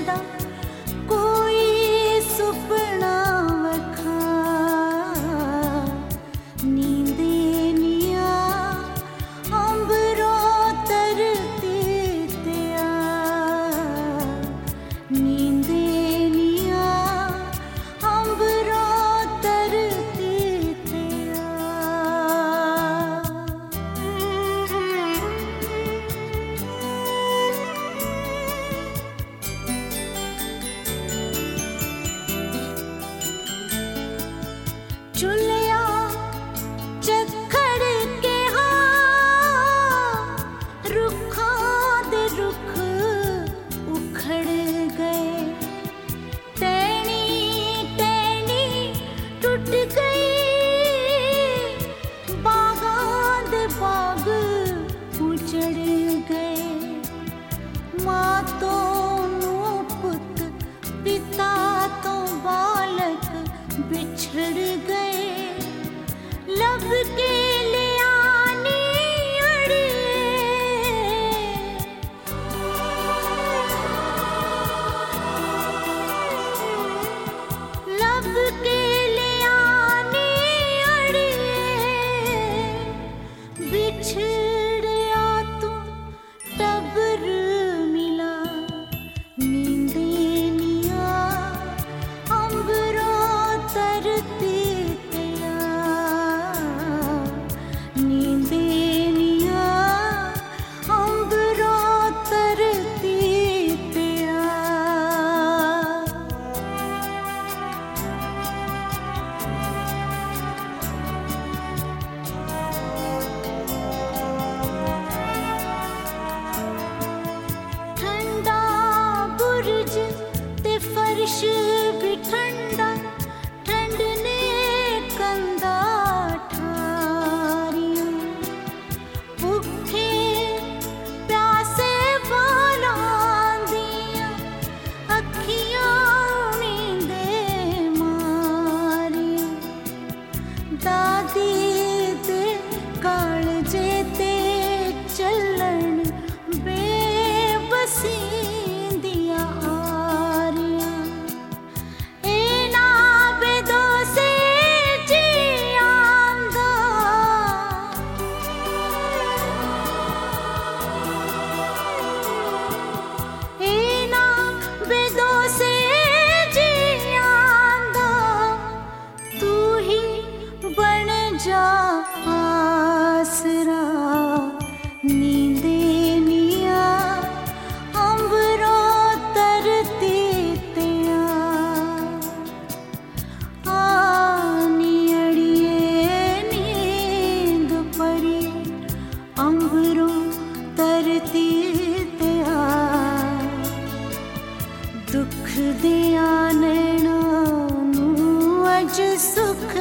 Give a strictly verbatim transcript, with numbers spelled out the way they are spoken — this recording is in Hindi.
सजदा कोई सुपना वखा नींदे निया अंबरो तरती त्या नींदे निया अंबरो तरती त्या चुलिया चखड़ के हाँ रुखा दे रुख उखड़ गए टहनी टहनी टूट गई बागा दे बाग उजड़ गए माँ तो नू पुत पिता तो बालक बिछड़ गए लब के ले आनी अड़िए लब के ले आनी अड़िए बिछड़या तू टबर मिला नींदे निया अंबरो तरती त्या नींदे निया अंबरो तरती त्या ठंडा बुर्ज ते फर्श भी ठंडा ठंड ने कंधा ठारियां भुखे प्यासे बालां दियां अखियां नींदे मारियां दादी दे कालजे ते चलन बेबसी दिया आरियां एना बेदो से जी आंदा एना बेदो से जी आंदा तू ही बन जा आसरा नींदे निया अंबरो तरती त्या आनी अड़िए नींद परी अंबरो तरती त्या दुख दिया नैना नू अज सुख